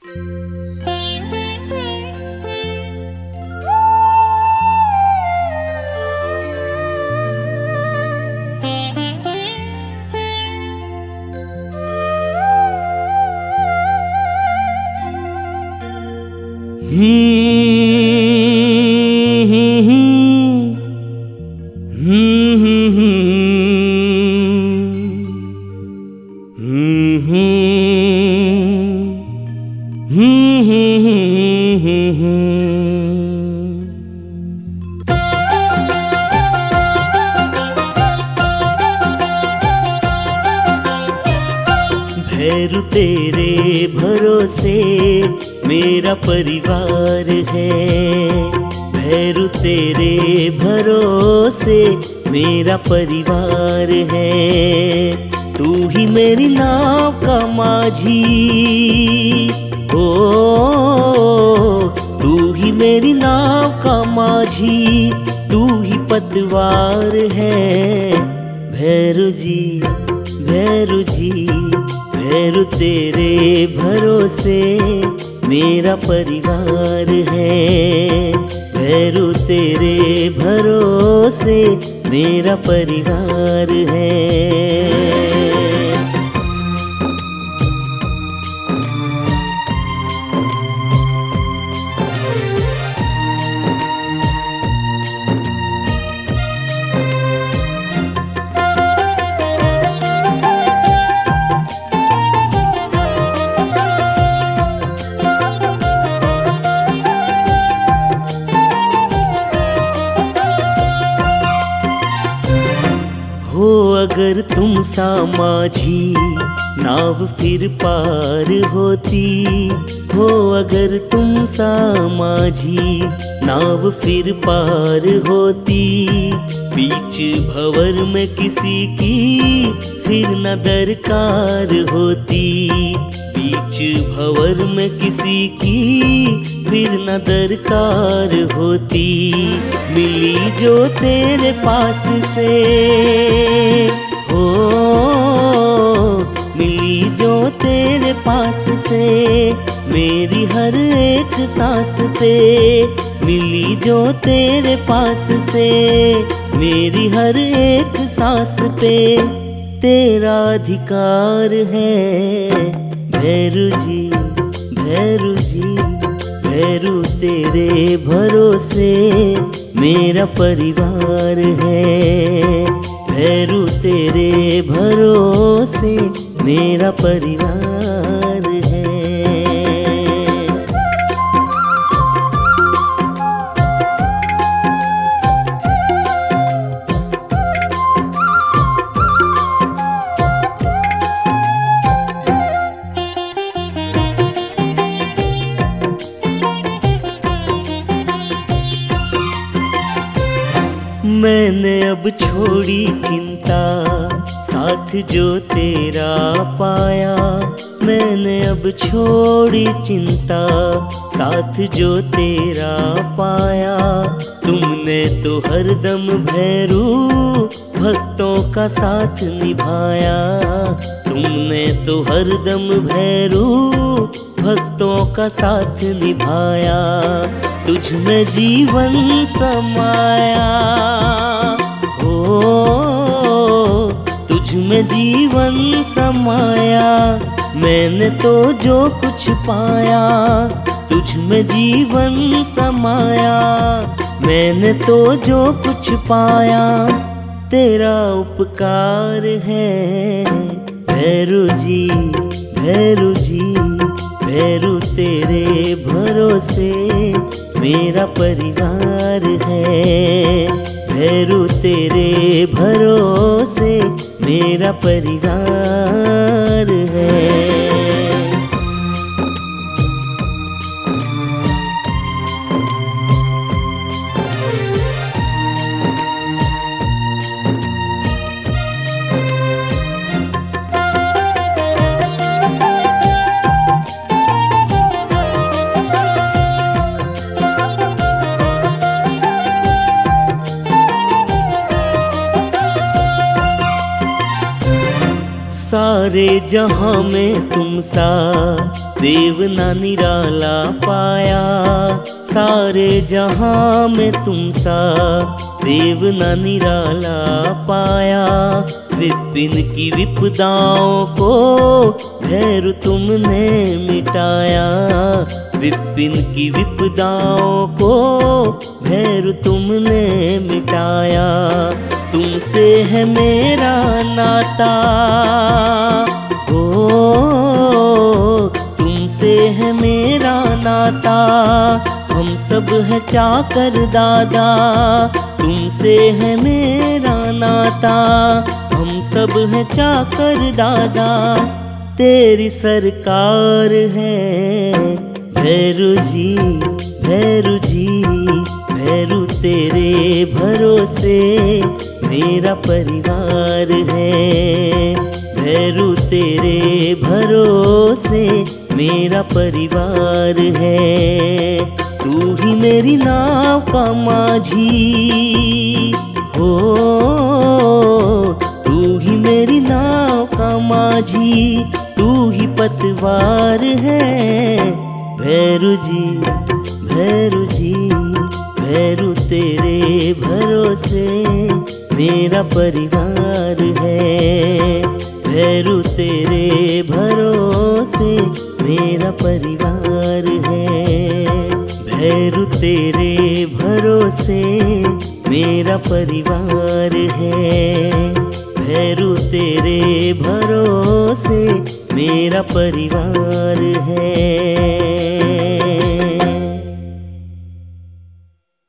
भैरू तेरे भरोसे मेरा परिवार है, भैरू तेरे भरोसे मेरा परिवार है। तू ही मेरी नाव का माझी, ओ तू ही मेरी नाव का माझी, तू ही पतवार है। भैरू जी भैरू जी भैरू तेरे भरोसे मेरा परिवार है, भैरू तेरे भरोसे मेरा परिवार है। हो अगर तुम सा माझी नाव फिर पार होती, हो अगर तुम सा माझी नाव फिर पार होती। बीच भंवर में किसी की फिर न दरकार होती, बीच भंवर में किसी की फिर न दरकार होती। मिली जो तेरे पास से, हो मिली जो तेरे पास से मेरी हर एक सांस पे, मिली जो तेरे पास से मेरी हर एक सांस पे तेरा अधिकार है। भैरू जी भैरू जी भैरू तेरे भरोसे मेरा परिवार है, भैरू तेरे भरोसे मेरा परिवार है। मैंने अब छोड़ी चिंता साथ जो तेरा पाया, मैंने अब छोड़ी चिंता साथ जो तेरा पाया। तुमने तो हरदम भैरू भक्तों का साथ निभाया, तुमने तो हरदम भैरू भक्तों का साथ निभाया। तुझ में जीवन समाया, हो तुझ में जीवन समाया। मैंने तो जो कुछ पाया तुझ में जीवन समाया, मैंने तो जो कुछ पाया तेरा उपकार है। भैरू जी भैरू जी भैरू तेरे भरोसे मेरा परिवार है, भैरू तेरे भरोसे मेरा परिवार है। सारे जहां में तुम सा देव ना निराला पाया, सारे जहां में तुम सा देव ना निराला पाया। विपिन की विपदाओं को भैरु तुमने मिटाया, विपिन की विपदाओं को भैरु तुमने मिटाया। तुमसे है मेरा नाता, ओ तुमसे है मेरा नाता, हम सब है चाकर दादा। तुमसे है मेरा नाता, हम सब है चाकर दादा। तेरी सरकार है भैरू जी, भैरू जी, भैरू तेरे भरोसे मेरा परिवार है। भैरू तेरे भरोसे मेरा परिवार है। तू ही मेरी नाव का माझी, हो तू ही मेरी नाव का माझी, तू ही पतवार है। भैरू जी, भैरू जी, भैरू तेरे भरोसे मेरा परिवार है। भैरू तेरे भरोसे मेरा परिवार है। भैरू तेरे भरोसे मेरा परिवार है। भैरू तेरे भरोसे मेरा परिवार है।